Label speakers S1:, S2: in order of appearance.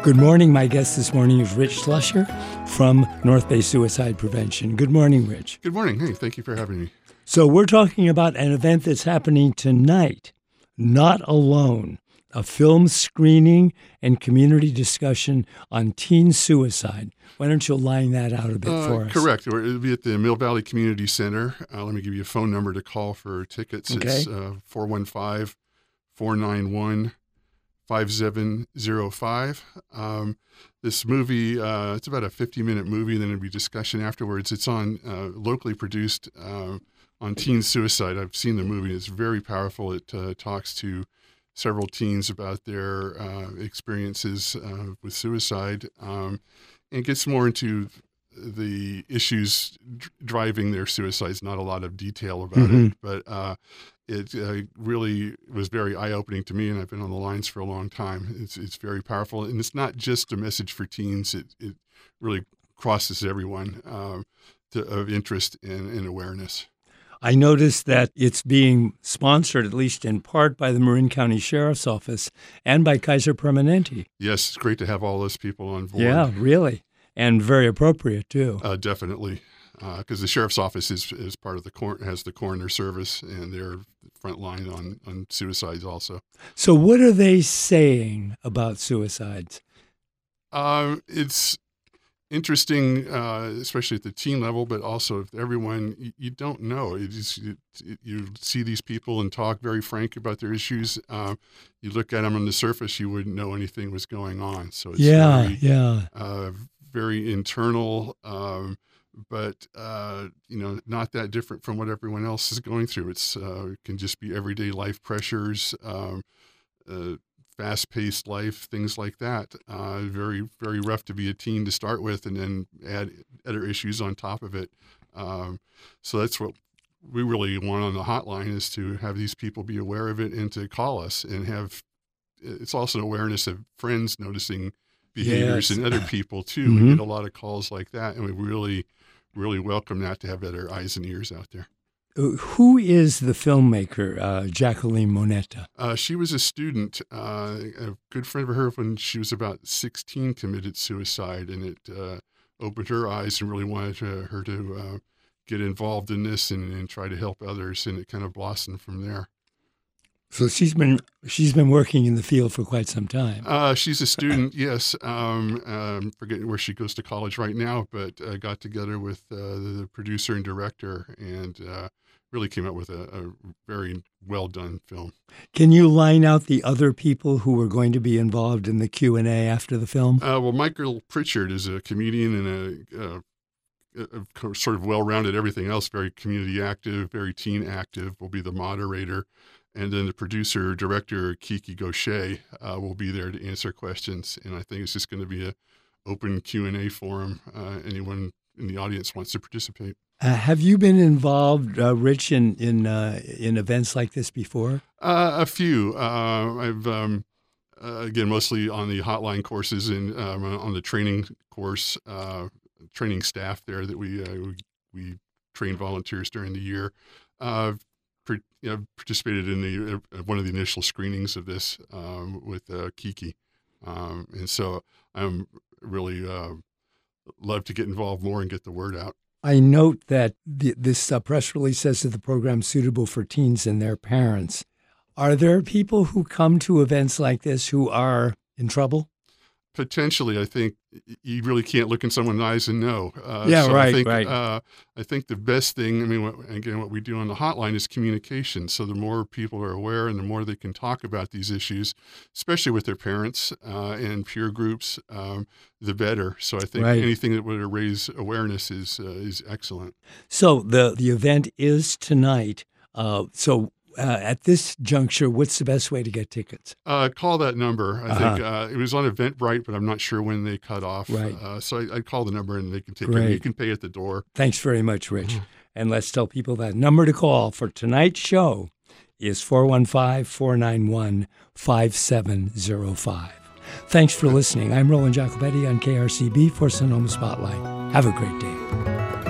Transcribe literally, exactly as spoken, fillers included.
S1: Good morning. My guest this morning is Rich Slusher from North Bay Suicide Prevention. Good morning, Rich.
S2: Good morning. Hey, thank you for having me.
S1: So we're talking about an event that's happening tonight, Not Alone, a film screening and community discussion on teen suicide. Why don't you line that out a bit
S2: Uh,
S1: for us?
S2: correct. It'll be at the Mill Valley Community Center. Uh, let me give you a phone number to call for tickets.
S1: Okay.
S2: It's uh, four one five, four nine one, five seven zero five. Um, this movie, uh, it's about a fifty-minute movie, and then there'll be discussion afterwards. It's on uh, locally produced uh, on teen suicide. I've seen the movie. It's very powerful. It uh, talks to several teens about their uh, experiences uh, with suicide. Um, and gets more into the issues d- driving their suicides. Not a lot of detail about
S1: Mhm.
S2: it, but uh, it uh, really was very eye-opening to me, and I've been on the lines for a long time. It's it's very powerful, and it's not just a message for teens. It it really crosses everyone um, to, of interest and, and awareness.
S1: I noticed that it's being sponsored, at least in part, by the Marin County Sheriff's Office and by Kaiser Permanente.
S2: Yes, it's great to have all those people on board.
S1: Yeah, really. And very appropriate, too.
S2: Uh, definitely, because uh, the sheriff's office is is part of the cor- has the coroner service, and they're front line on on suicides also.
S1: So what are they saying about suicides?
S2: Um, it's interesting, uh, especially at the teen level, but also if everyone, you, you don't know. It is, you, you see these people and talk very frank about their issues. Uh, you look at them on the surface, you wouldn't know anything was going on. So it's
S1: Yeah,
S2: very,
S1: yeah.
S2: uh, very internal, um, but uh, you know, not that different from what everyone else is going through. It's uh, it can just be everyday life pressures, um, uh, fast-paced life, things like that. Uh, very, very rough to be a teen to start with, and then add other issues on top of it. Um, so that's what we really want on the hotline, is to have these people be aware of it and to call us and have. It's also awareness of friends noticing behaviors
S1: Yes.
S2: in other people too.
S1: Mhm.
S2: We get a lot of calls like that, and we really, really welcome that, to have better eyes and ears out there.
S1: Uh, Who is the filmmaker, uh, Jacqueline Moneta?
S2: Uh, she was a student. Uh, a good friend of her, when she was about sixteen, committed suicide, and it uh, opened her eyes and really wanted to, her to uh, get involved in this and, and try to help others, and it kind of blossomed from there.
S1: So she's been she's been working in the field for quite some time.
S2: Uh, she's a student, yes. Um, um, forgetting where she goes to college right now, but uh, got together with uh, the producer and director, and uh, really came up with a, a very well done film.
S1: Can you line out the other people who are going to be involved in the Q and A after the film?
S2: Uh, well, Michael Pritchard is a comedian and a, a, a sort of well-rounded everything else, very community active, very teen active, will be the moderator. And then the producer, director, Kiki Gaucher, uh, will be there to answer questions. And I think it's just going to be an open Q and A forum. Uh, anyone in the audience wants to participate.
S1: Uh, have you been involved, uh, Rich, in in, uh, in events like this before?
S2: Uh, a few. Uh, I've, um, uh, again, mostly on the hotline courses and um, on the training course, uh, training staff there that we, uh, we, we train volunteers during the year. Uh, per, you know, participated in the uh, one of the initial screenings of this um, with uh, Kiki. Um, and so I'm really uh, love to get involved more and get the word out.
S1: I note that the, this uh, press release says that the program's suitable for teens and their parents. Are there people who come to events like this who are in trouble?
S2: Potentially, I think you really can't look in someone's eyes and know. Uh,
S1: Yeah,
S2: so
S1: right,
S2: I think,
S1: right.
S2: Uh, I think the best thing, I mean, what, again, what we do on the hotline is communication. So the more people are aware and the more they can talk about these issues, especially with their parents uh, and peer groups, um, the better. So I think
S1: Right.
S2: anything that would raise awareness is uh, is excellent.
S1: So the, the event is tonight. Uh, so uh, at this juncture, what's the best way to get tickets?
S2: Uh, call that number. I
S1: Uh-huh.
S2: think uh, it was on Eventbrite, but I'm not sure when they cut off.
S1: Right.
S2: Uh, so I, I'd call the number and they can take it.
S1: Great.
S2: You can pay at the door.
S1: Thanks very much, Rich. And let's tell people that number to call for tonight's show is four one five, four nine one, five seven zero five. Thanks for listening. I'm Roland Jacobetti on K R C B for Sonoma Spotlight. Have a great day.